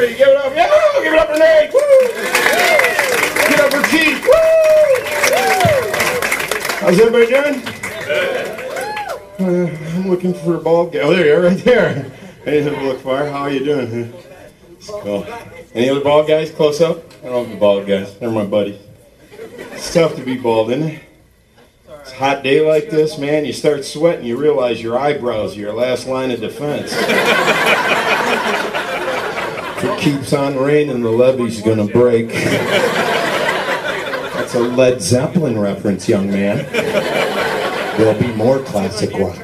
everybody, give it up. Yeah, give it up for Nate. Woo! Give it up for Keith. Woo! How's everybody doing? I'm looking for a bald guy. Oh, there you are, right there. I didn't have to look far. How are you doing? Cool. Any other bald guys close up? I don't have the bald guys. They're my buddies. It's tough to be bald, isn't it? It's a hot day like this, man. You start sweating, you realize your eyebrows are your last line of defense. If it keeps on raining, the levee's gonna break. That's a Led Zeppelin reference, young man. There'll be more classic rock.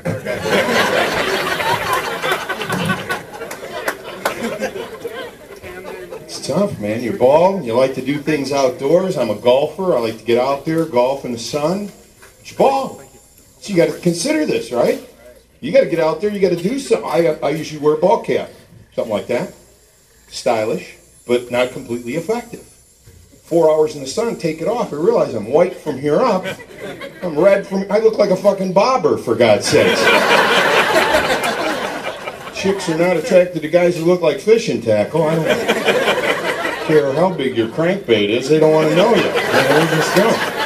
It's tough, man. You're bald. You like to do things outdoors. I'm a golfer. I like to get out there, golf in the sun. But you're bald. So you got to consider this, right? You got to get out there. You got to do something. I usually wear a ball cap. Something like that. Stylish, but not completely effective. 4 hours in the sun, take it off. I realize I'm white from here up. I'm red from... I look like a fucking bobber, for God's sakes. Chicks are not attracted to guys who look like fishing tackle. I don't care how big your crankbait is. They don't want to know you. They just don't.